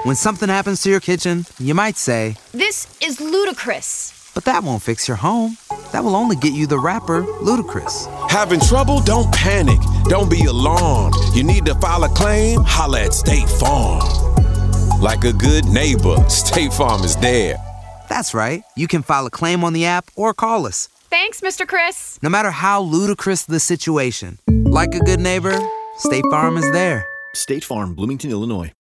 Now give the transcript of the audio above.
When something happens to your kitchen, you might say, "This is ludicrous." but that won't fix your home. That will only get you the rapper, Ludacris. Having trouble? Don't panic. Don't be alarmed. You need to file a claim? Holla at State Farm. Like a good neighbor, State Farm is there. That's right. You can file a claim on the app or call us. Thanks, Mr. Chris. No matter how ludicrous the situation, like a good neighbor, State Farm is there. State Farm, Bloomington, Illinois.